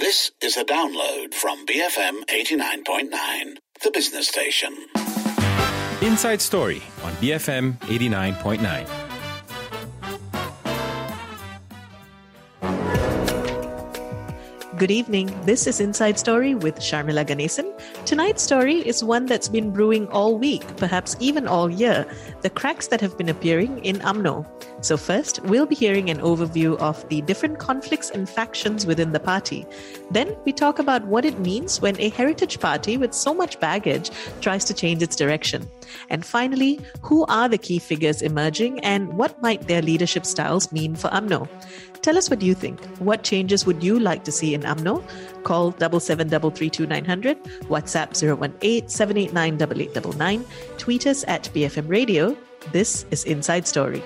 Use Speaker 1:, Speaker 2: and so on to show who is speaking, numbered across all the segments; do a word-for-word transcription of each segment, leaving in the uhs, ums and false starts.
Speaker 1: This is a download from B F M eighty-nine point nine, the business station.
Speaker 2: Inside Story on B F M eighty-nine point nine.
Speaker 3: Good evening. This is Inside Story with Sharmila Ganesan. Tonight's story is one that's been brewing all week, perhaps even all year, the cracks that have been appearing in UMNO. So first, we'll be hearing an overview of the different conflicts and factions within the party. Then we talk about what it means when a heritage party with so much baggage tries to change its direction. And finally, who are the key figures emerging and what might their leadership styles mean for UMNO? Tell us what you think. What changes would you like to see in UMNO? Call seven seven three three two nine zero zero, WhatsApp zero one eight seven eight nine eight eight nine nine, tweet us at B F M Radio. This is Inside Story.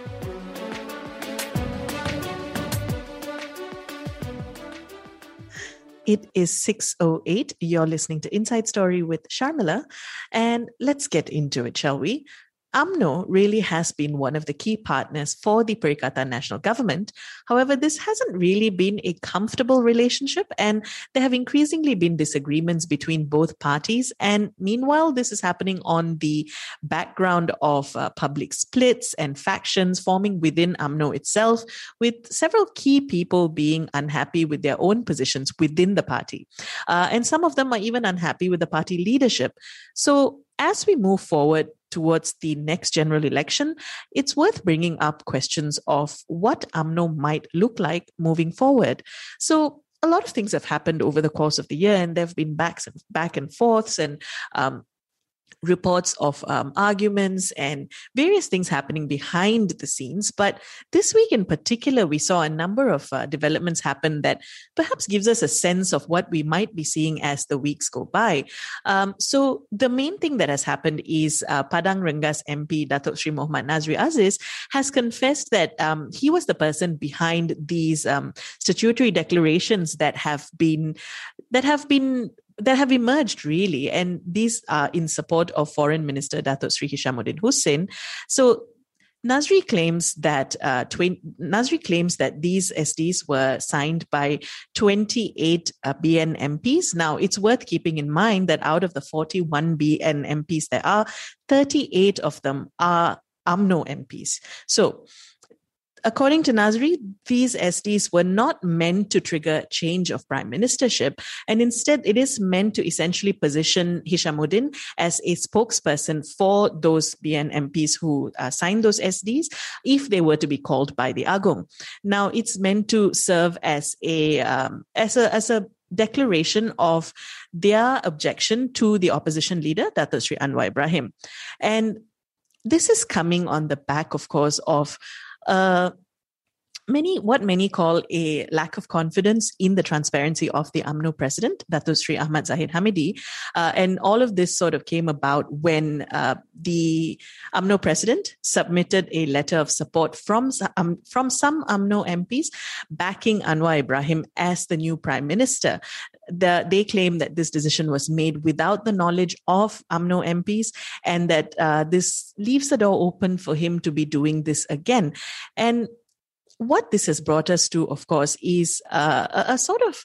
Speaker 3: It is six oh eight. You're listening to Inside Story with Sharmila. And let's get into it, shall we? UMNO really has been one of the key partners for the Perikatan National Government. However, this hasn't really been a comfortable relationship, and there have increasingly been disagreements between both parties. And meanwhile, this is happening on the background of uh, public splits and factions forming within UMNO itself, with several key people being unhappy with their own positions within the party. Uh, and some of them are even unhappy with the party leadership. So as we move forward towards the next general election, it's worth bringing up questions of what UMNO might look like moving forward. So a lot of things have happened over the course of the year, and there have been backs and back and forths and um, reports of um, arguments and various things happening behind the scenes. But this week in particular, we saw a number of uh, developments happen that perhaps gives us a sense of what we might be seeing as the weeks go by. Um, so the main thing that has happened is uh, Padang Rengas M P Datuk Sri Mohammad Nazri Aziz has confessed that um, he was the person behind these um, statutory declarations that have been that have been that have emerged, really. And these are in support of Foreign Minister Datuk Sri Hishamuddin Hussein. So Nazri claims that uh, tw- Nazri claims that these S Ds were signed by twenty-eight uh, B N M Ps. Now, it's worth keeping in mind that out of the forty-one B N M Ps there are, thirty-eight of them are UMNO M Ps. So, according to Nazri, these S Ds were not meant to trigger change of prime ministership, and instead it is meant to essentially position Hishamuddin as a spokesperson for those B N M Ps who uh, signed those S Ds if they were to be called by the Agong. Now, it's meant to serve as a um, as a as a declaration of their objection to the opposition leader, Datuk Sri Anwar Ibrahim, and this is coming on the back, of course, of Uh, many, what many call a lack of confidence in the transparency of the UMNO president, Datuk Sri Ahmad Zahid Hamidi. Uh, and all of this sort of came about when uh, the UMNO president submitted a letter of support from, um, from some UMNO M Ps backing Anwar Ibrahim as the new prime minister. The, they claim that this decision was made without the knowledge of UMNO M Ps, and that uh, this leaves the door open for him to be doing this again. And what this has brought us to, of course, is uh, a, a sort of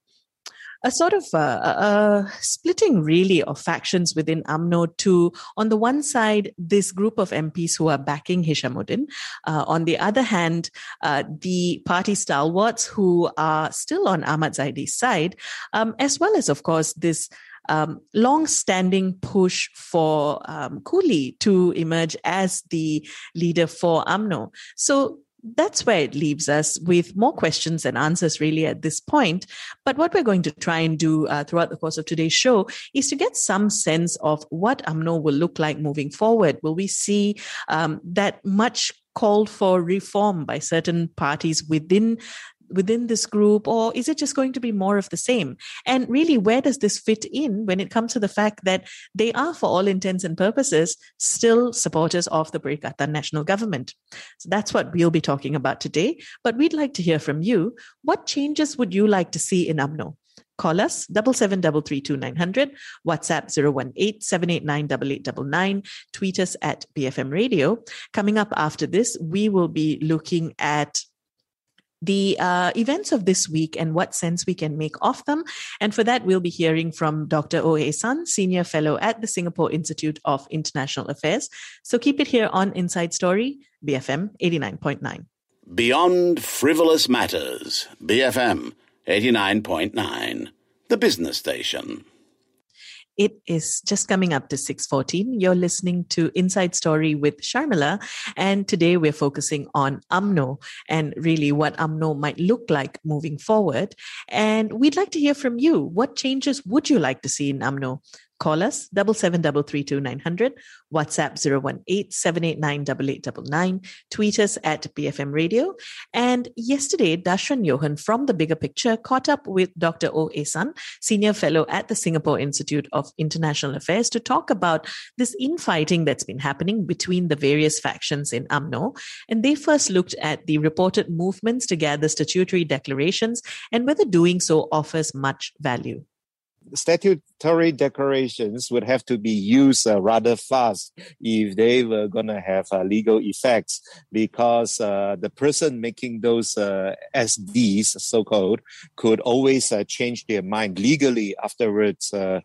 Speaker 3: a sort of uh, a splitting, really, of factions within UMNO to, on the one side, this group of M Ps who are backing Hishamuddin. Uh, on the other hand, uh, the party stalwarts who are still on Ahmad Zahidi's side, um, as well as, of course, this Um, long-standing push for um, Cooley to emerge as the leader for UMNO. So that's where it leaves us with more questions than answers, really, at this point. But what we're going to try and do uh, throughout the course of today's show is to get some sense of what UMNO will look like moving forward. Will we see um, that much called for reform by certain parties within within this group, or is it just going to be more of the same? And really, where does this fit in when it comes to the fact that they are, for all intents and purposes, still supporters of the Perikatan National Government? So that's what we'll be talking about today. But we'd like to hear from you. What changes would you like to see in UMNO? Call us seven seven three three two nine zero zero, WhatsApp zero one eight seven eight nine eight eight nine nine, tweet us at B F M Radio. Coming up after this, we will be looking at the uh, events of this week and what sense we can make of them. And for that, we'll be hearing from Doctor Oh Hae San, Senior Fellow at the Singapore Institute of International Affairs. So keep it here on Inside Story, B F M eighty-nine point nine.
Speaker 1: Beyond Frivolous Matters, B F M eighty-nine point nine, the business station.
Speaker 3: It is just coming up to six fourteen. You're listening to Inside Story with Sharmila. And today we're focusing on U M N O and really what U M N O might look like moving forward. And we'd like to hear from you. What changes would you like to see in U M N O? Call us, double seven double three two nine hundred, WhatsApp zero one eight seven eight nine eight eight nine nine, tweet us at B F M Radio. And yesterday, Dashran Johan from The Bigger Picture caught up with Doctor Oh Hae San, Senior Fellow at the Singapore Institute of International Affairs, to talk about this infighting that's been happening between the various factions in U M N O. And they first looked at the reported movements to gather statutory declarations and whether doing so offers much value.
Speaker 4: Statutory declarations would have to be used uh, rather fast if they were going to have uh, legal effects, because uh, the person making those uh, S Ds, so-called, could always uh, change their mind legally afterwards. Uh,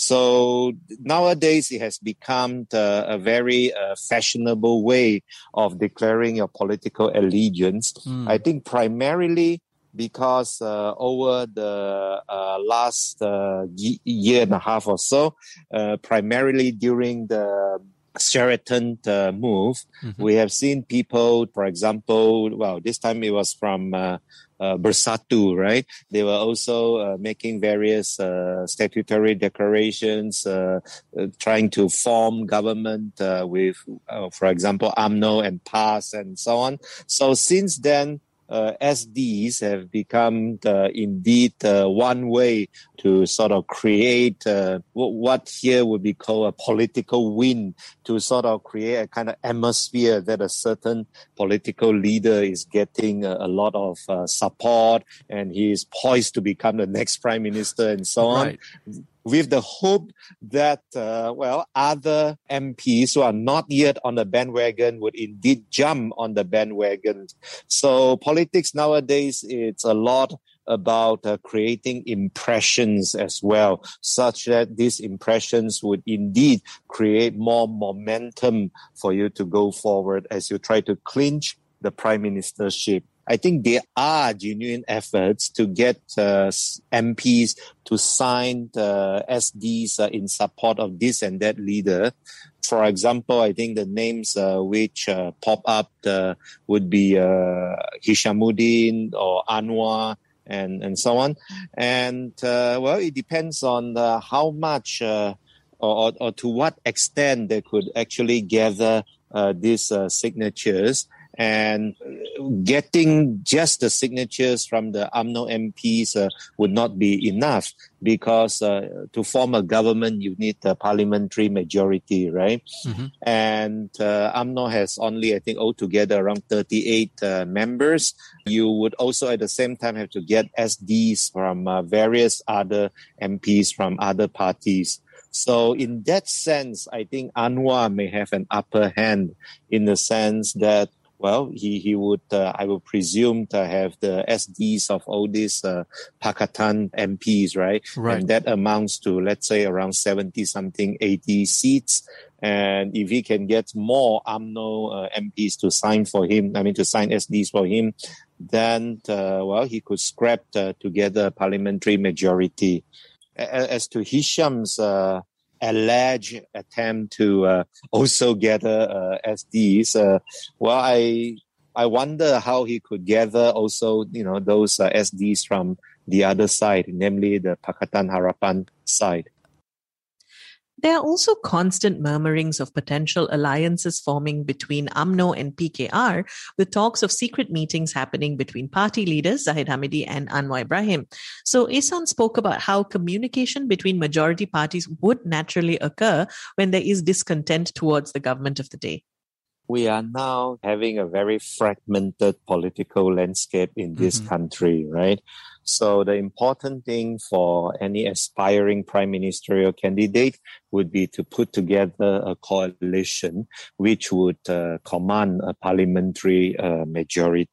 Speaker 4: so nowadays it has become uh, a very uh, fashionable way of declaring your political allegiance. Mm. I think primarily because uh, over the uh, last uh, y- year and a half or so, uh, primarily during the Sheraton uh, move, mm-hmm. we have seen people, for example, well, this time it was from uh, uh, Bersatu, right? They were also uh, making various uh, statutory declarations, uh, uh, trying to form government uh, with, uh, for example, U M N O and P A S and so on. So since then, Uh, S Ds have become uh, indeed uh, one way to sort of create uh, w- what here would be called a political win, to sort of create a kind of atmosphere that a certain political leader is getting a, a lot of uh, support and he is poised to become the next prime minister and so on.
Speaker 5: Right.
Speaker 4: With the hope that, uh, well, other M Ps who are not yet on the bandwagon would indeed jump on the bandwagon. So politics nowadays, it's a lot about uh, creating impressions as well, such that these impressions would indeed create more momentum for you to go forward as you try to clinch the prime ministership. I think there are genuine efforts to get uh, M Ps to sign uh, S Ds uh, in support of this and that leader. For example, I think the names uh, which uh, pop up uh, would be uh, Hishamuddin or Anwar and, and so on. And, uh, well, it depends on uh, how much uh, or, or to what extent they could actually gather uh, these uh, signatures. And getting just the signatures from the U M N O M Ps uh, would not be enough, because uh, to form a government, you need a parliamentary majority, right? Mm-hmm. And uh, U M N O has only, I think, altogether around thirty-eight uh, members. You would also at the same time have to get S Ds from uh, various other M Ps from other parties. So in that sense, I think Anwar may have an upper hand in the sense that, well, he, he would, uh, I would presume, to have the S Ds of all these uh, Pakatan M Ps, right?
Speaker 5: Right?
Speaker 4: And that amounts to, let's say, around seventy-something, eighty seats. And if he can get more U M N O uh, M Ps to sign for him, I mean, to sign S Ds for him, then, uh, well, he could scrap uh, together a parliamentary majority. As to Hisham's uh, alleged attempt to uh, also gather uh, S Ds, uh, well, I I wonder how he could gather also, you know, those uh, S Ds from the other side, namely the Pakatan Harapan side.
Speaker 3: There are also constant murmurings of potential alliances forming between U M N O and P K R, with talks of secret meetings happening between party leaders Zahid Hamidi and Anwar Ibrahim. So Ehsan spoke about how communication between majority parties would naturally occur when there is discontent towards the government of the day.
Speaker 4: We are now having a very fragmented political landscape in this mm-hmm. country, right? So the important thing for any aspiring prime ministerial candidate would be to put together a coalition which would uh, command a parliamentary uh, majority.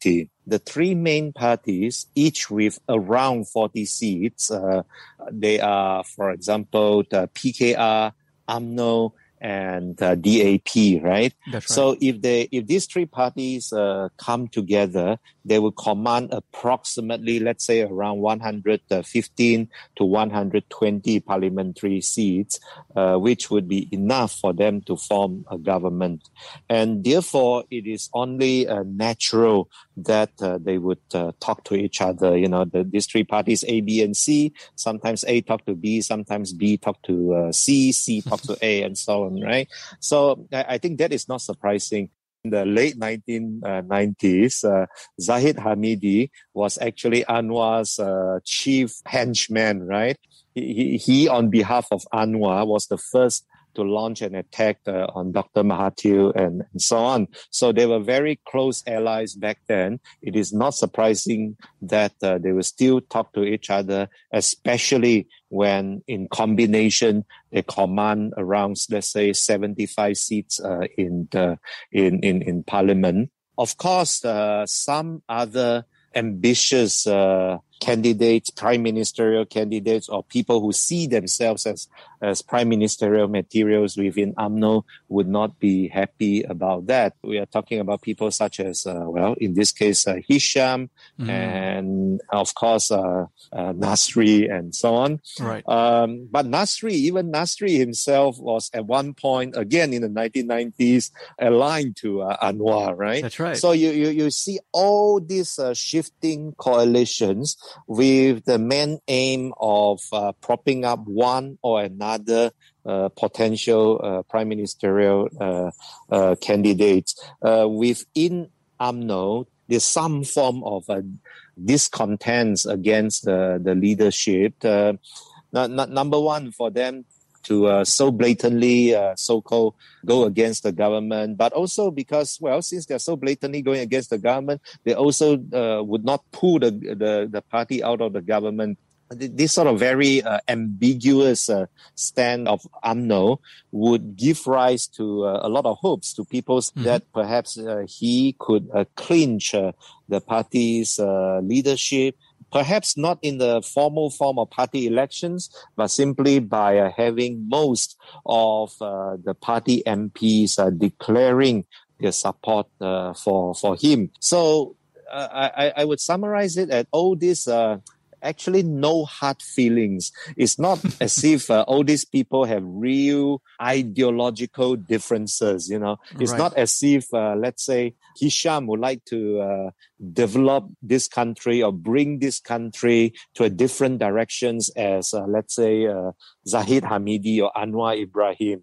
Speaker 4: the three main parties, each with around forty seats, uh, they are, for example, the P K R, U M N O, and uh, D A P, right?
Speaker 2: That's right.
Speaker 4: So if they, if these three parties uh, come together, they will command approximately, let's say, around one hundred fifteen to one hundred twenty parliamentary seats, uh, which would be enough for them to form a government. And therefore, it is only uh, natural that uh, they would uh, talk to each other. You know, the, these three parties, A, B, and C, sometimes A talk to B, sometimes B talk to uh, C, C talk to A, and so on, right? So I, I think that is not surprising. In the late nineteen nineties, uh, Zahid Hamidi was actually Anwar's uh, chief henchman, right? He, he, he, on behalf of Anwar, was the first to launch an attack uh, on Doctor Mahathir and, and so on. So they were very close allies back then. It is not surprising that uh, they will still talk to each other, especially when in combination they command around, let's say, seventy-five seats uh, in the in, in in Parliament. Of course, uh, some other ambitious uh, candidates, prime ministerial candidates, or people who see themselves as, as prime ministerial materials within U M N O would not be happy about that. We are talking about people such as, uh, well, in this case, uh, Hisham, mm. and of course, uh, uh, Nasri, and so on.
Speaker 2: Right.
Speaker 4: Um, but Nasri, even Nasri himself was at one point, again in the nineteen nineties, aligned to uh, Anwar, right?
Speaker 2: That's right.
Speaker 4: So you, you, you see all these uh, shifting coalitions with the main aim of uh, propping up one or another uh, potential uh, prime ministerial uh, uh, candidates. Uh, within U M N O, there's some form of uh, discontent against uh, the leadership. Uh, n- n- number one, for them to uh, so blatantly, uh, so-called, go against the government, but also because, well, since they're so blatantly going against the government, they also uh, would not pull the, the the party out of the government. This sort of very uh, ambiguous uh, stand of U M N O would give rise to uh, a lot of hopes to people mm-hmm. that perhaps uh, he could uh, clinch uh, the party's uh, leadership. Perhaps not in the formal form of party elections, but simply by uh, having most of uh, the party M Ps uh, declaring their support uh, for for him. So uh, I, I would summarize it at all this uh, actually no hard feelings. It's not as if uh, all these people have real ideological differences, you know. It's right. not as if, uh, let's say, Hisham would like to uh, develop this country or bring this country to a different directions as, uh, let's say, uh, Zahid Hamidi or Anwar Ibrahim.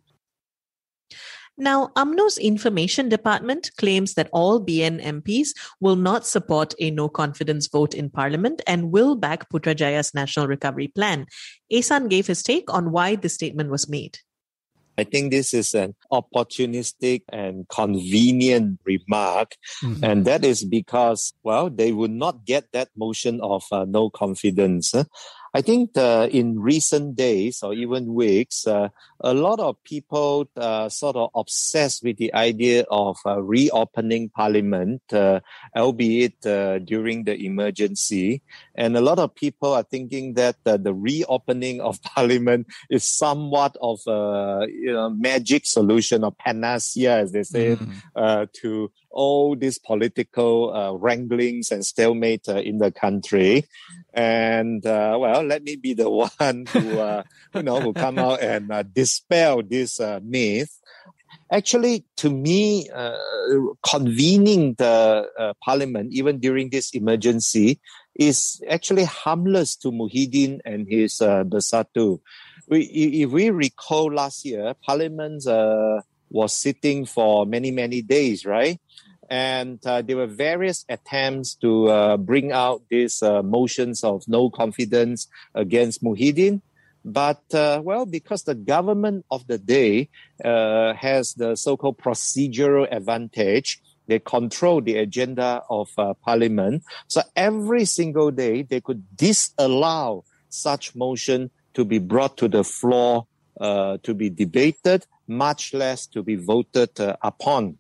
Speaker 3: Now, U M N O's Information Department claims that all B N M Ps will not support a no-confidence vote in Parliament and will back Putrajaya's National Recovery Plan. Ehsan gave his take on why the statement was made.
Speaker 4: I think this is an opportunistic and convenient remark. Mm-hmm. And that is because, well, they would not get that motion of uh, no confidence. I think uh, in recent days or even weeks, uh, a lot of people uh, sort of obsessed with the idea of uh, reopening Parliament, uh, albeit uh, during the emergency. And a lot of people are thinking that uh, the reopening of Parliament is somewhat of a you know, magic solution or panacea, as they say, mm-hmm. uh, to all these political uh, wranglings and stalemate uh, in the country. And, uh, well, let me be the one who, uh, you know, who come out and uh, dispel this uh, myth. Actually, to me, uh, convening the uh, parliament, even during this emergency, is actually harmless to Muhyiddin and his uh, Bersatu. We, if we recall last year, parliament uh, was sitting for many, many days, right? And uh, there were various attempts to uh, bring out these uh, motions of no confidence against Muhyiddin. But, uh, well, because the government of the day uh, has the so-called procedural advantage, they control the agenda of uh, parliament. So every single day, they could disallow such motion to be brought to the floor, uh, to be debated, much less to be voted uh, upon.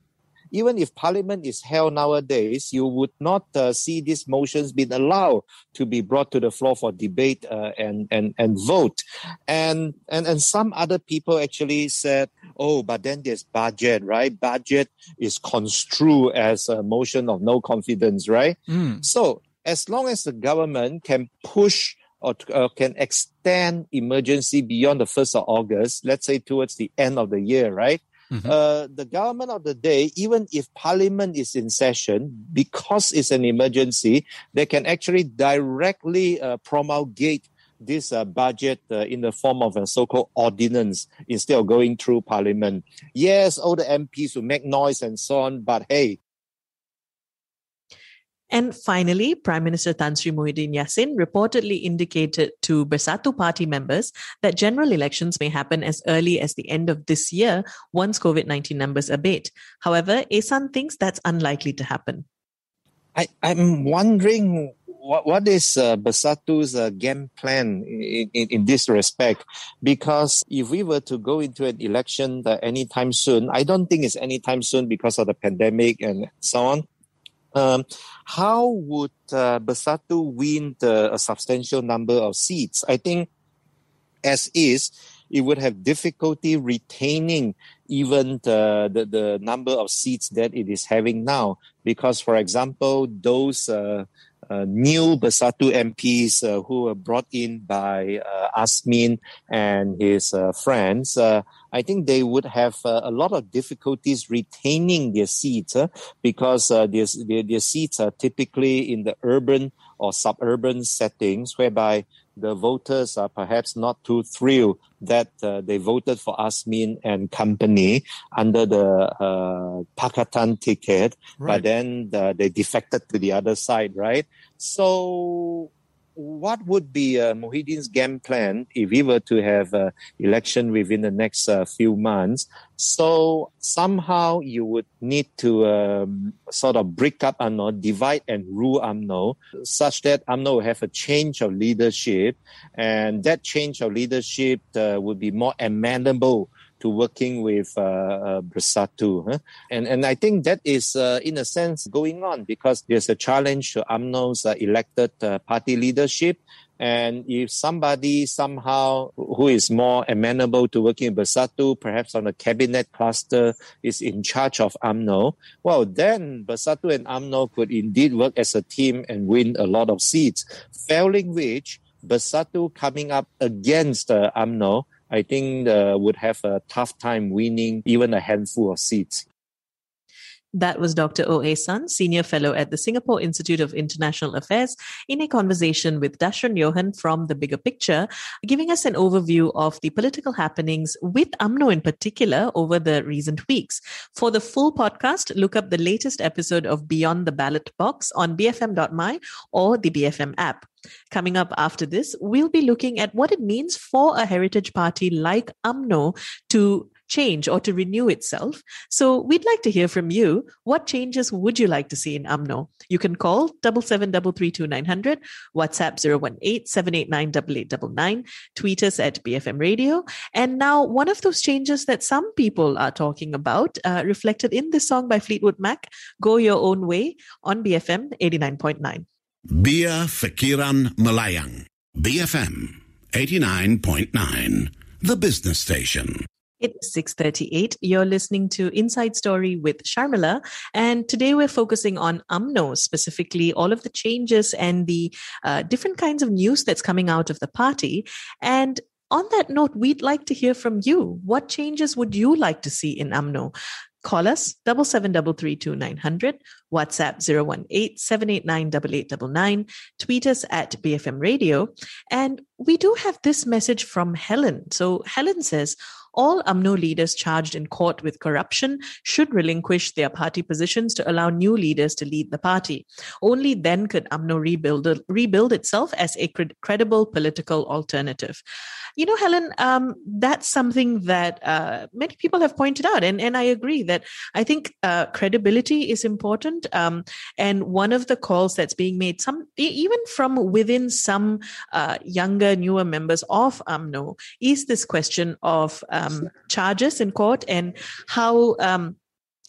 Speaker 4: even if Parliament is held nowadays, you would not uh, see these motions being allowed to be brought to the floor for debate uh, and, and, and vote. And, and, and some other people actually said, oh, but then there's budget, right? Budget is construed as a motion of no confidence, right? Mm. So as long as the government can push or uh, can extend emergency beyond the first of August, let's say towards the end of the year, right? Mm-hmm. Uh, the government of the day, even if Parliament is in session, because it's an emergency, they can actually directly uh, promulgate this uh, budget uh, in the form of a so-called ordinance instead of going through Parliament. Yes, all the M Ps will make noise and so on, but hey.
Speaker 3: And finally, Prime Minister Tan Sri Muhyiddin Yassin reportedly indicated to Bersatu Party members that general elections may happen as early as the end of this year once COVID nineteen numbers abate. However, Ehsan thinks that's unlikely to happen.
Speaker 4: I, I'm wondering what, what is uh, Bersatu's uh, game plan in, in, in this respect? Because if we were to go into an election uh, anytime soon, I don't think it's anytime soon because of the pandemic and so on. Um, how would uh, Bersatu win the, a substantial number of seats? I think, as is, it would have difficulty retaining even the, the, the number of seats that it is having now. Because, for example, those uh, uh, new Bersatu M Ps uh, who were brought in by uh, Azmin and his uh, friends, uh, I think they would have uh, a lot of difficulties retaining their seats uh, because uh, their, their, their seats are typically in the urban or suburban settings whereby the voters are perhaps not too thrilled that uh, they voted for Azmin and company under the uh, Pakatan ticket, right. But then the, they defected to the other side, right? So what would be uh, Muhyiddin's game plan if we were to have an election within the next uh, few months? So somehow you would need to um, sort of break up U M N O, divide and rule U M N O, such that U M N O will have a change of leadership, and that change of leadership uh, would be more amenable to working with uh, uh, Bersatu. Huh? And, and I think that is, uh, in a sense, going on because there's a challenge to U M N O's uh, elected uh, party leadership. And if somebody somehow who is more amenable to working with Bersatu, perhaps on a cabinet cluster, is in charge of U M N O, well, then Bersatu and U M N O could indeed work as a team and win a lot of seats. Failing which, Bersatu coming up against uh, U M N O, I think uh, would have a tough time winning even a handful of seats.
Speaker 3: That was Doctor O. Ehsan, Senior Fellow at the Singapore Institute of International Affairs, in a conversation with Dashran Johan from The Bigger Picture, giving us an overview of the political happenings with U M N O in particular over the recent weeks. For the full podcast, look up the latest episode of Beyond the Ballot Box on b f m dot m y or the B F M app. Coming up after this, we'll be looking at what it means for a heritage party like U M N O to change or to renew itself. So we'd like to hear from you. What changes would you like to see in U M N O? You can call seven seven three three two nine zero zero, WhatsApp zero one eight seven eight nine eight eight nine nine, tweet us at B F M Radio. And now one of those changes that some people are talking about, uh, reflected in this song by Fleetwood Mac, Go Your Own Way, on B F M eighty-nine point nine.
Speaker 1: Bia Fikiran Malayang, B F M eighty-nine point nine, the business station.
Speaker 3: It's six thirty-eight. You're listening to Inside Story with Sharmila. And today we're focusing on U M N O, specifically all of the changes and the uh, different kinds of news that's coming out of the party. And on that note, we'd like to hear from you. What changes would you like to see in U M N O? Call us seven seven three three two nine zero zero, WhatsApp zero one eight seven eight nine eight eight nine nine, tweet us at B F M Radio. And we do have this message from Helen. So Helen says, all U M N O leaders charged in court with corruption should relinquish their party positions to allow new leaders to lead the party. Only then could U M N O rebuild, rebuild itself as a cred- credible political alternative. You know, Helen, um, that's something that uh, many people have pointed out, and, and I agree that I think uh, credibility is important. Um, and one of the calls that's being made, some even from within some uh, younger, newer members of U M N O, is this question of um, charges in court and how um,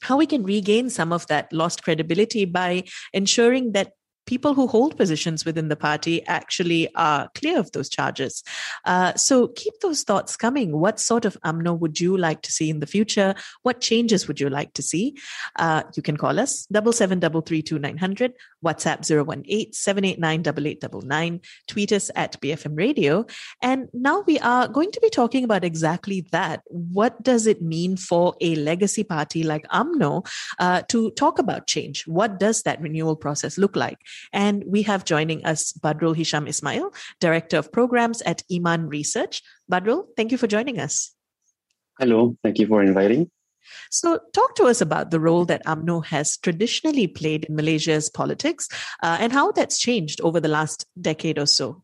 Speaker 3: how we can regain some of that lost credibility by ensuring that people who hold positions within the party actually are clear of those charges. Uh, so keep those thoughts coming. What sort of U M N O would you like to see in the future? What changes would you like to see? Uh, you can call us double seven double three two nine hundred, WhatsApp zero one eight seven eight nine eight eight nine nine, tweet us at B F M Radio. And now we are going to be talking about exactly that. What does it mean for a legacy party like U M N O uh, to talk about change? What does that renewal process look like? And we have joining us Badrul Hisham Ismail, Director of Programs at Iman Research. Badrul, thank you for joining us.
Speaker 5: Hello, thank you for inviting.
Speaker 3: So talk to us about the role that U M N O has traditionally played in Malaysia's politics uh, and how that's changed over the last decade or so.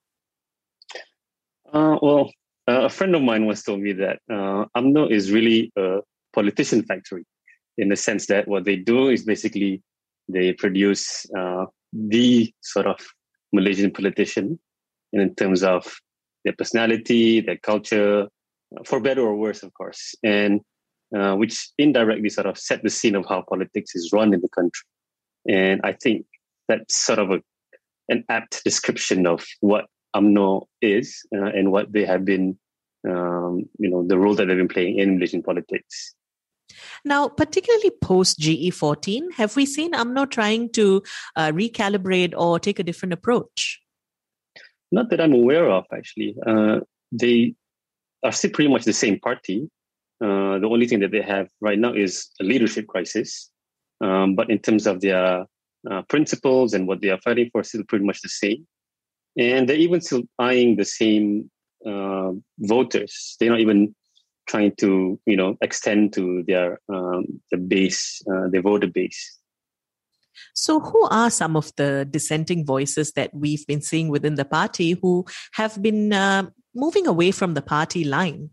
Speaker 5: Uh, well, uh, a friend of mine once told me that uh, U M N O is really a politician factory, in the sense that what they do is basically they produce uh, the sort of Malaysian politician in terms of their personality, their culture, for better or worse, of course, and uh, which indirectly sort of set the scene of how politics is run in the country. And I think that's sort of a, an apt description of what U M N O is uh, and what they have been, um, you know, the role that they've been playing in Malaysian politics.
Speaker 3: Now, particularly post G E fourteen, have we seen U M N O trying to uh, recalibrate or take a different approach?
Speaker 5: Not that I'm aware of, actually. Uh, they are still pretty much the same party. Uh, the only thing that they have right now is a leadership crisis. Um, but in terms of their uh, principles and what they are fighting for, still pretty much the same. And they're even still eyeing the same uh, voters. They're not even trying to, you know, extend to their um, the base, uh, their voter base.
Speaker 3: So who are some of the dissenting voices that we've been seeing within the party who have been uh, moving away from the party line?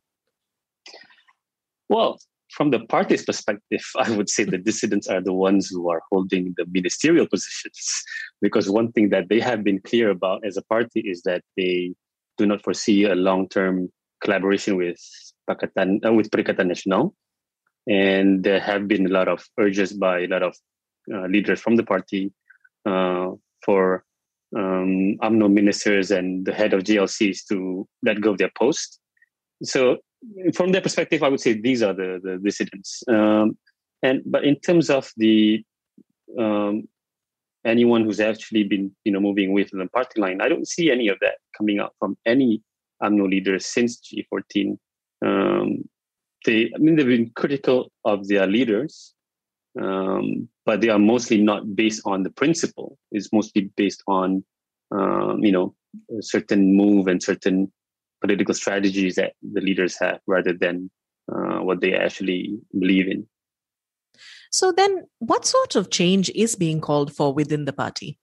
Speaker 5: Well, from the party's perspective, I would say the dissidents are the ones who are holding the ministerial positions. Because one thing that they have been clear about as a party is that they do not foresee a long-term collaboration with Pakatan, uh, with Perikatan Nasional. And there have been a lot of urges by a lot of uh, leaders from the party uh, for um, U M N O ministers and the head of G L Cs to let go of their post. So from their perspective, I would say these are the, the dissidents. Um, and but in terms of the um, anyone who's actually been, you know, moving away from the party line, I don't see any of that coming out from any U M N O leaders since G fourteen. Um, they, I mean, they've been critical of their leaders, um, but they are mostly not based on the principle. It's mostly based on, um, you know, a certain move and certain political strategies that the leaders have, rather than uh, what they actually believe in.
Speaker 3: So then, what sort of change is being called for within the party?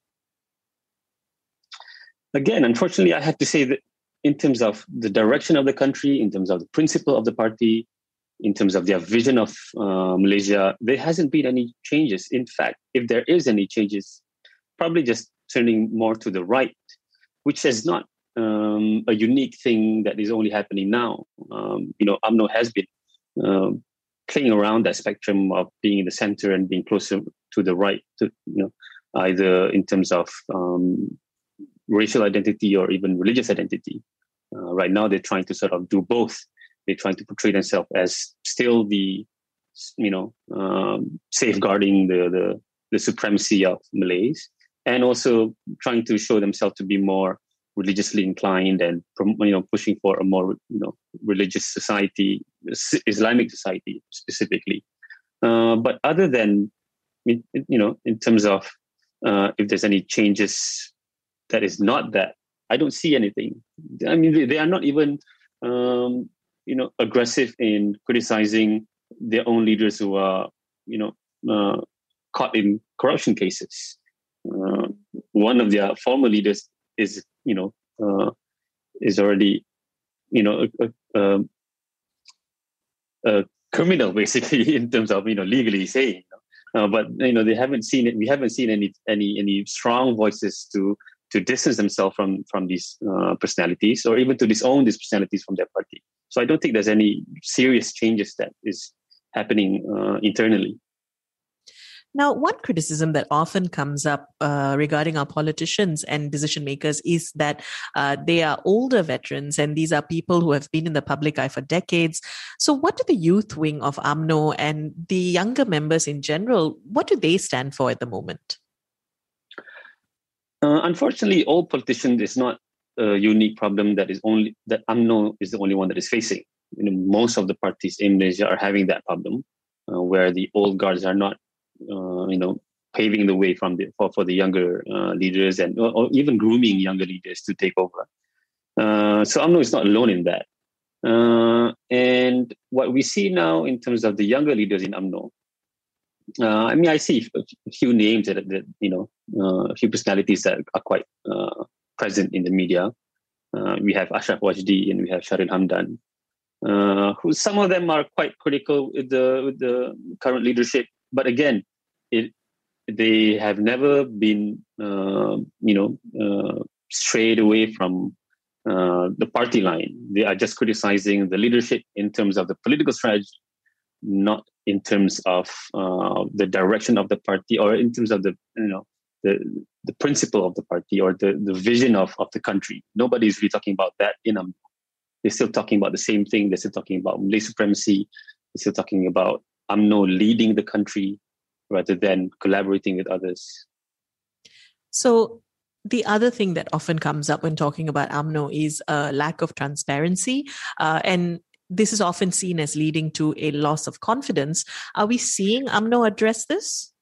Speaker 5: Again, unfortunately, I have to say that in terms of the direction of the country, in terms of the principle of the party, in terms of their vision of uh, Malaysia, there hasn't been any changes. In fact, if there is any changes, probably just turning more to the right, which is not um, a unique thing that is only happening now. Um, you know, U M N O has been um, playing around that spectrum of being in the center and being closer to the right, to, you know, either in terms of um, racial identity or even religious identity. Uh, right now, they're trying to sort of do both. They're trying to portray themselves as still the, you know, um, safeguarding the, the the supremacy of Malays, and also trying to show themselves to be more religiously inclined and, you know, pushing for a more, you know, religious society, Islamic society specifically. Uh, but other than, you know, in terms of uh, if there's any changes that is not that, I don't see anything. I mean, they, they are not even, um, you know, aggressive in criticizing their own leaders who are, you know, uh, caught in corruption cases. Uh, one of their former leaders is, you know, uh, is already, you know, a, a, a criminal basically in terms of, you know, legally saying. You know? Uh, but you know, they haven't seen it. We haven't seen any any any strong voices to to distance themselves from from these uh, personalities, or even to disown these personalities from their party. So I don't think there's any serious changes that is happening uh, internally.
Speaker 3: Now, one criticism that often comes up uh, regarding our politicians and decision makers is that uh, they are older veterans, and these are people who have been in the public eye for decades. So what do the youth wing of U M N O and the younger members in general, what do they stand for at the moment?
Speaker 5: Uh, unfortunately, all politicians is not a unique problem that is only that U M N O is the only one that is facing. You know, most of the parties in Malaysia are having that problem, uh, where the old guards are not, uh, you know, paving the way from the, for, for the younger uh, leaders and or, or even grooming younger leaders to take over. Uh, so U M N O is not alone in that. Uh, and what we see now in terms of the younger leaders in U M N O, uh, I mean, I see a few names that, that you know, uh, a few personalities that are quite uh, present in the media. Uh, we have Ashraf Wajdi and we have Shahril Hamdan. Uh, who some of them are quite critical with the with the current leadership, but again, it they have never been uh, you know uh, strayed away from uh, the party line. They are just criticizing the leadership in terms of the political strategy, not in terms of uh, the direction of the party or in terms of the you know the the principle of the party or the the vision of of the country. Nobody is really talking about that in U M N O. They're still talking about the same thing. They're still talking about Malay supremacy. They're still talking about U M N O leading the country rather than collaborating with others.
Speaker 3: So the other thing that often comes up when talking about U M N O is a lack of transparency. Uh, and this is often seen as leading to a loss of confidence. Are we seeing U M N O address this?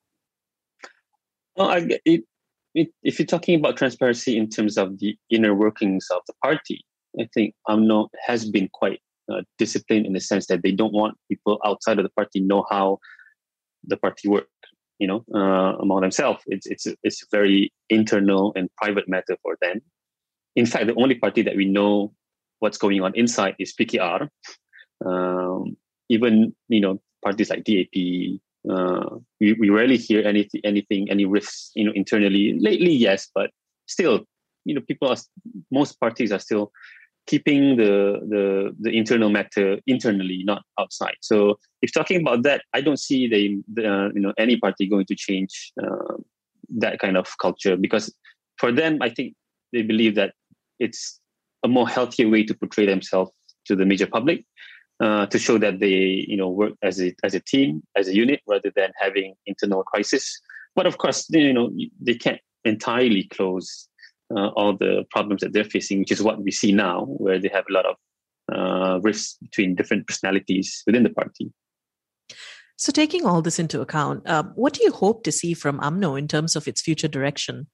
Speaker 5: Well, I, it, it, if you're talking about transparency in terms of the inner workings of the party, I think U M N O has been quite uh, disciplined in the sense that they don't want people outside of the party know how the party works, you know, uh, among themselves. It's it's a, it's a very internal and private matter for them. In fact, the only party that we know what's going on inside is P K R. Um, even, you know, parties like D A P, uh, we, we rarely hear anything, anything, any rifts, you know, internally. Lately, yes, but still, you know, people are, most parties are still keeping the, the the internal matter internally, not outside. So if talking about that, I don't see the, the uh, you know any party going to change uh, that kind of culture, because for them, I think they believe that it's a more healthier way to portray themselves to the major public, uh, to show that they you know work as a as a team, as a unit, rather than having internal crisis. But of course, you know they can't entirely close Uh, all the problems that they're facing, which is what we see now, where they have a lot of uh, rifts between different personalities within the party.
Speaker 3: So taking all this into account, uh, what do you hope to see from U M N O in terms of its future direction?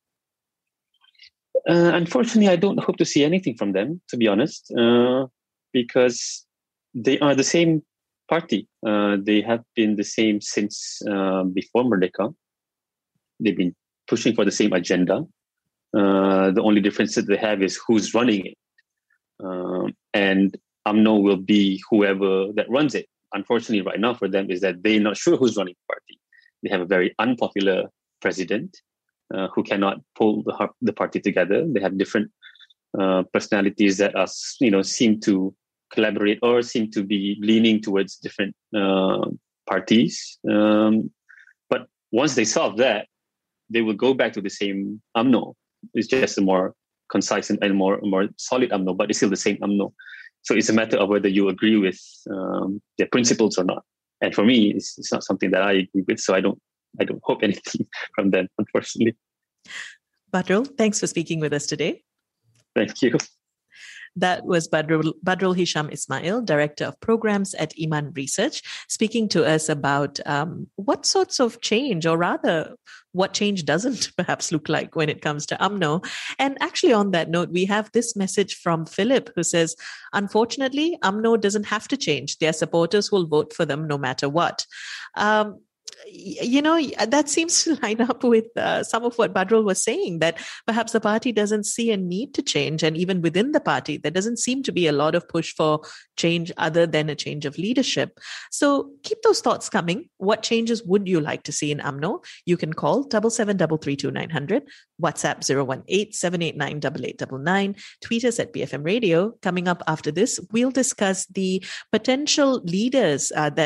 Speaker 5: Uh, unfortunately, I don't hope to see anything from them, to be honest, uh, because they are the same party. Uh, they have been the same since uh, before Merdeka. They've been pushing for the same agenda. Uh, the only difference that they have is who's running it. Um, and U M N O will be whoever that runs it. Unfortunately, right now for them is that they're not sure who's running the party. They have a very unpopular president uh, who cannot pull the, the party together. They have different uh, personalities that are, you know, seem to collaborate or seem to be leaning towards different uh, parties. Um, but once they solve that, they will go back to the same U M N O. It's just a more concise and, and more more solid U M N O, but it's still the same U M N O. So it's a matter of whether you agree with um, their principles or not. And for me, it's, it's not something that I agree with. So I don't I don't hope anything from them, unfortunately.
Speaker 3: Badrul, thanks for speaking with us today.
Speaker 5: Thank you.
Speaker 3: That was Badrul, Badrul Hisham Ismail, Director of Programs at Iman Research, speaking to us about um, what sorts of change, or rather, what change doesn't perhaps look like when it comes to U M N O. And actually, on that note, we have this message from Philip, who says, unfortunately, U M N O doesn't have to change. Their supporters will vote for them no matter what. Um, You know, that seems to line up with uh, some of what Badrul was saying, that perhaps the party doesn't see a need to change. And even within the party, there doesn't seem to be a lot of push for change other than a change of leadership. So keep those thoughts coming. What changes would you like to see in U M N O? You can call seven seven three three two nine zero zero, WhatsApp zero one eight seven eight nine eight eight nine nine, tweet us at B F M Radio. Coming up after this, we'll discuss the potential leaders uh, that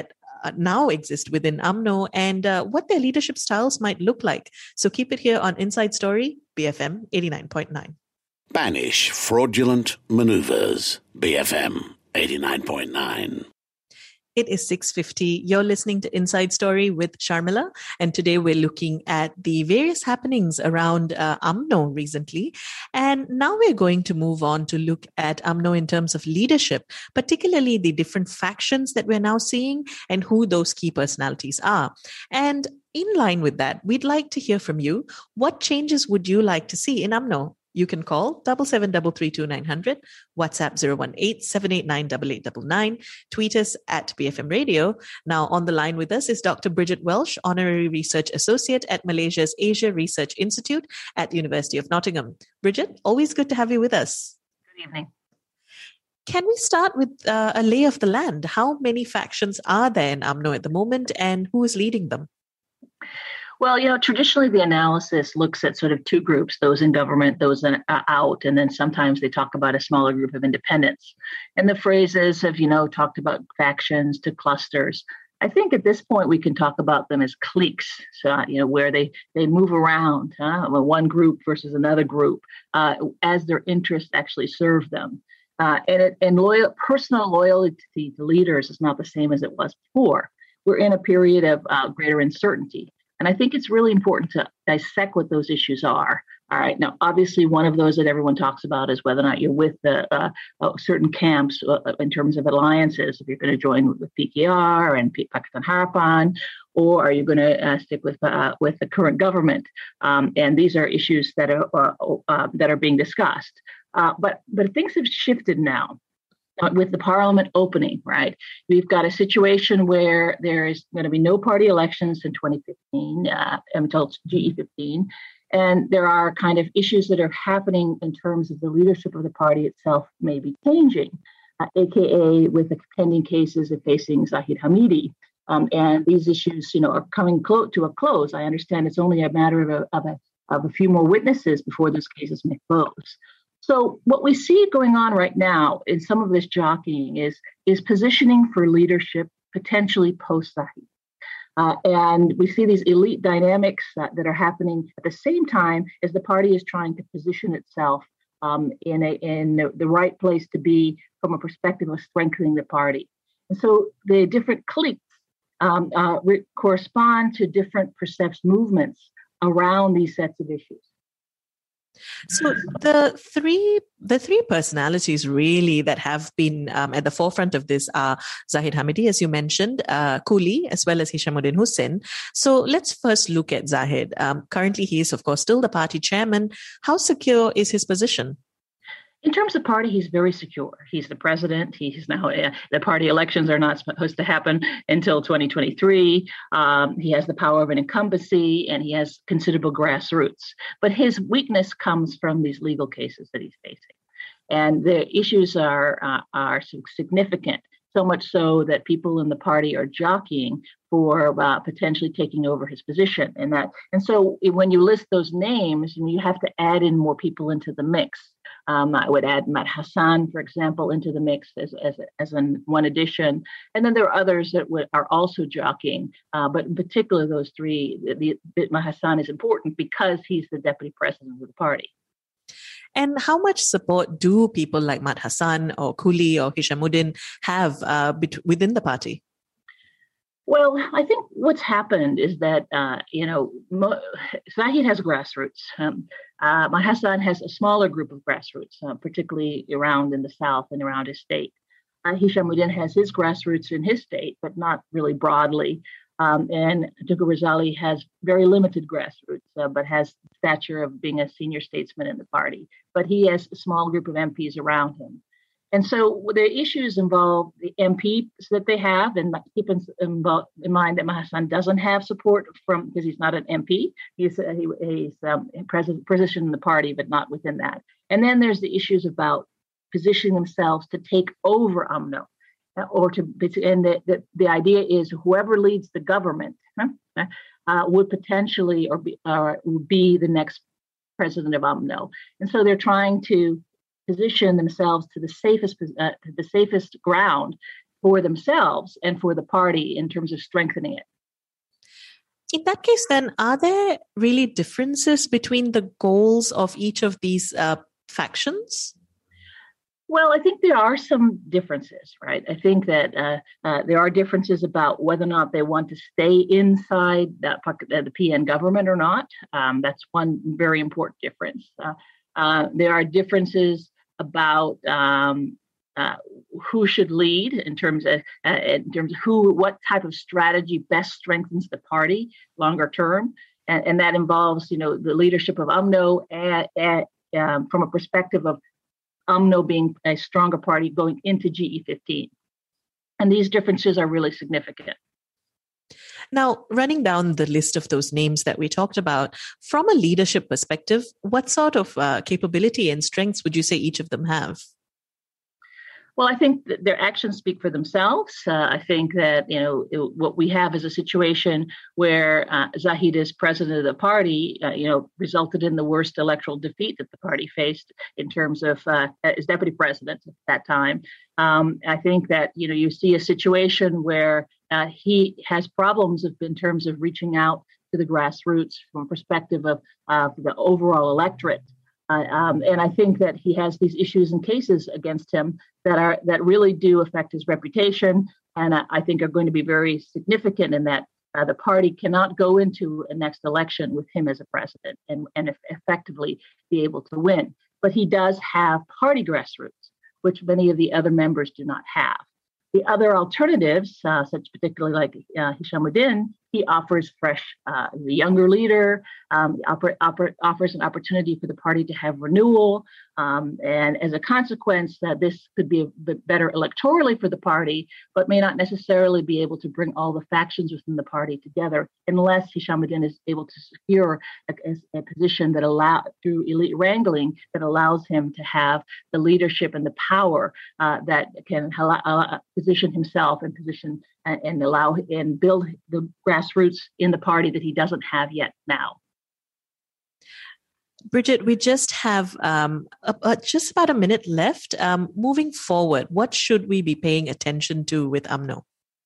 Speaker 3: now exist within U M N O and uh, what their leadership styles might look like. So keep it here on Inside Story, B F M eighty-nine point nine.
Speaker 1: Banish fraudulent maneuvers, B F M eighty-nine point nine.
Speaker 3: It is six fifty. You're listening to Inside Story with Sharmila. And today we're looking at the various happenings around uh, U M N O recently. And now we're going to move on to look at U M N O in terms of leadership, particularly the different factions that we're now seeing and who those key personalities are. And in line with that, we'd like to hear from you. What changes would you like to see in U M N O? You can call seven seven three three two nine zero zero, WhatsApp zero one eight seven eight nine eight eight nine nine, tweet us at B F M Radio. Now on the line with us is Doctor Bridget Welsh, Honorary Research Associate at Malaysia's Asia Research Institute at the University of Nottingham. Bridget, always good to have you with us.
Speaker 6: Good evening.
Speaker 3: Can we start with uh, a lay of the land? How many factions are there in U M N O at the moment and who is leading them?
Speaker 6: Well, you know, traditionally the analysis looks at sort of two groups, those in government, those in, uh, out, and then sometimes they talk about a smaller group of independents. And the phrases have, you know, talked about factions to clusters. I think at this point we can talk about them as cliques, so, you know, where they, they move around, huh? one group versus another group, uh, as their interests actually serve them. Uh, and it, and loyal, personal loyalty to leaders is not the same as it was before. We're in a period of uh, greater uncertainty. And I think it's really important to dissect what those issues are. All right. Now, obviously, one of those that everyone talks about is whether or not you're with the uh, uh, certain camps uh, in terms of alliances. If you're going to join with P K R and P- Pakatan Harapan, or are you going to uh, stick with uh, with the current government? Um, and these are issues that are uh, uh, that are being discussed. Uh, but but things have shifted now. With the parliament opening, right? We've got a situation where there is going to be no party elections in twenty fifteen uh, until G E fifteen. And there are kind of issues that are happening in terms of the leadership of the party itself may be changing, uh, A K A with the pending cases of facing Zahid Hamidi. Um, and these issues, you know, are coming clo- to a close. I understand it's only a matter of a, of a, of a few more witnesses before those cases may close. So what we see going on right now in some of this jockeying is, is positioning for leadership potentially post-Zahid. Uh, and we see these elite dynamics uh, that are happening at the same time as the party is trying to position itself um, in, a, in the, the right place to be from a perspective of strengthening the party. And so the different cliques um, uh, re- correspond to different perceived movements around these sets of issues.
Speaker 3: So the three the three personalities really that have been um, at the forefront of this are Zahid Hamidi, as you mentioned, uh, Kuli, as well as Hishamuddin Hussein. So let's first look at Zahid. Um, currently, he is, of course, still the party chairman. How secure is his position?
Speaker 6: In terms of party, he's very secure. He's the president. He's now uh, the party elections are not supposed to happen until twenty twenty-three. Um, he has the power of an incumbency, and he has considerable grassroots. But his weakness comes from these legal cases that he's facing, and the issues are uh, are significant. So much so that people in the party are jockeying for uh, potentially taking over his position, and that. And so, when you list those names, you have to add in more people into the mix. Um, I would add Matt Hassan, for example, into the mix as as as an one addition, and then there are others that would, are also jockeying. Uh, but in particular, those three, the, the, Matt Hassan is important because he's the deputy president of the party.
Speaker 3: And how much support do people like Matt Hassan or Kuli or Hishamuddin have uh, bet- within the party?
Speaker 6: Well, I think what's happened is that, uh, you know, Mo- Zahid has grassroots. Um, uh, Matt Hassan has a smaller group of grassroots, uh, particularly around in the South and around his state. Uh, Hishamuddin has his grassroots in his state, but not really broadly. Um, and Tunku Rizali has very limited grassroots, uh, but has stature of being a senior statesman in the party. But he has a small group of M Ps around him. And so the issues involve the M Ps that they have, and keep in, in mind that Matt Hassan doesn't have support from, because he's not an M P. He's, uh, he, he's um, president, positioned in the party, but not within that. And then there's the issues about positioning themselves to take over U M N O, or to, and the, the, the idea is whoever leads the government huh, uh, would potentially or be, uh, would be the next president of U M N O. And so they're trying to position themselves to the safest uh, to the safest ground for themselves and for the party in terms of strengthening it.
Speaker 3: In that case, then, are there really differences between the goals of each of these uh, factions?
Speaker 6: Well, I think there are some differences, right? I think that uh, uh, there are differences about whether or not they want to stay inside that, uh, the P N government or not. Um, that's one very important difference. Uh, uh, there are differences about um, uh, who should lead in terms of uh, in terms of who, what type of strategy best strengthens the party longer term, and, and that involves, you know, the leadership of U M N O at, at, um, from a perspective of U M N O being a stronger party going into G E fifteen. And these differences are really significant.
Speaker 3: Now, running down the list of those names that we talked about, from a leadership perspective, what sort of uh, capability and strengths would you say each of them have?
Speaker 6: Well, I think that their actions speak for themselves. Uh, I think that, you know, it, what we have is a situation where uh, Zahid as president of the party, uh, you know, resulted in the worst electoral defeat that the party faced in terms of uh, as deputy president at that time. Um, I think that, you know, you see a situation where uh, he has problems of, in terms of reaching out to the grassroots from a perspective of uh, the overall electorate. Uh, um, and I think that he has these issues and cases against him that are that really do affect his reputation, and I, I think are going to be very significant in that uh, the party cannot go into a next election with him as a president and, and effectively be able to win. But he does have party grassroots, which many of the other members do not have. The other alternatives, uh, such particularly like uh, Hishammuddin, he offers fresh, uh, the younger leader, um, oper- oper- offers an opportunity for the party to have renewal. Um, and as a consequence, that uh, this could be a bit better electorally for the party, but may not necessarily be able to bring all the factions within the party together unless Hishammuddin is able to secure a, a position that allow through elite wrangling that allows him to have the leadership and the power uh, that can uh, position himself and position and, and allow and build the grassroots in the party that he doesn't have yet now.
Speaker 3: Bridget, we just have um, a, a, just about a minute left. Um, moving forward, what should we be paying attention to with U M N O?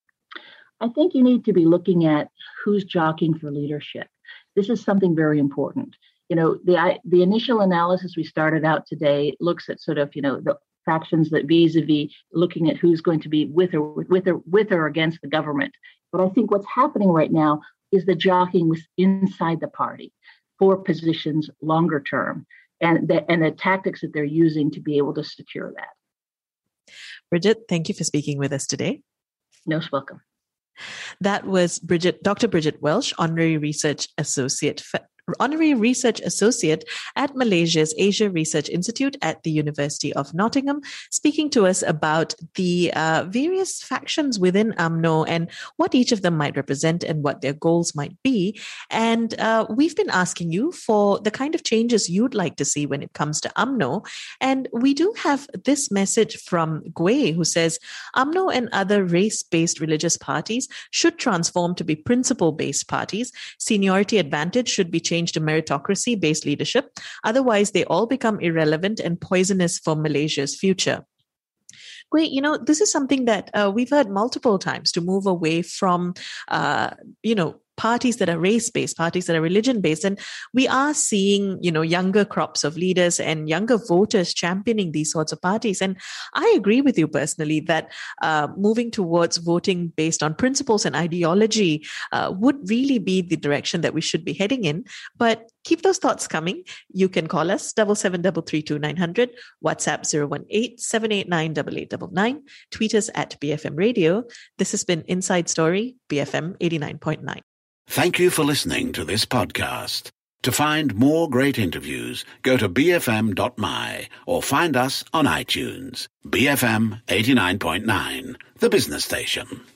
Speaker 6: I think you need to be looking at who's jockeying for leadership. This is something very important. You know, the I, the initial analysis we started out today looks at sort of, you know, the factions that vis-a-vis looking at who's going to be with or with or with or against the government. But I think what's happening right now is the jockeying with inside the party for positions longer term, and the, and the tactics that they're using to be able to secure that.
Speaker 3: Bridget, thank you for speaking with us today.
Speaker 6: Most welcome.
Speaker 3: That was Bridget, Doctor Bridget Welsh, Honorary Research Associate, Honorary Research Associate at Malaysia's Asia Research Institute at the University of Nottingham, speaking to us about the uh, various factions within U M N O and what each of them might represent and what their goals might be. And uh, we've been asking you for the kind of changes you'd like to see when it comes to U M N O. And we do have this message from Gui, who says, U M N O and other race-based religious parties should transform to be principle-based parties. Seniority advantage should be changed to meritocracy-based leadership. Otherwise, they all become irrelevant and poisonous for Malaysia's future. Gui, you know, this is something that uh, we've heard multiple times, to move away from, uh, you know, parties that are race-based, parties that are religion-based. And we are seeing, you know, younger crops of leaders and younger voters championing these sorts of parties. And I agree with you personally that uh, moving towards voting based on principles and ideology uh, would really be the direction that we should be heading in. But keep those thoughts coming. You can call us seven seven three three two nine zero zero, WhatsApp zero one eight seven eight nine eight eight nine nine, tweet us at B F M Radio. This has been Inside Story, B F M eighty-nine point nine.
Speaker 1: Thank you for listening to this podcast. To find more great interviews, go to b f m dot m y or find us on iTunes. B F M eighty-nine point nine, the business station.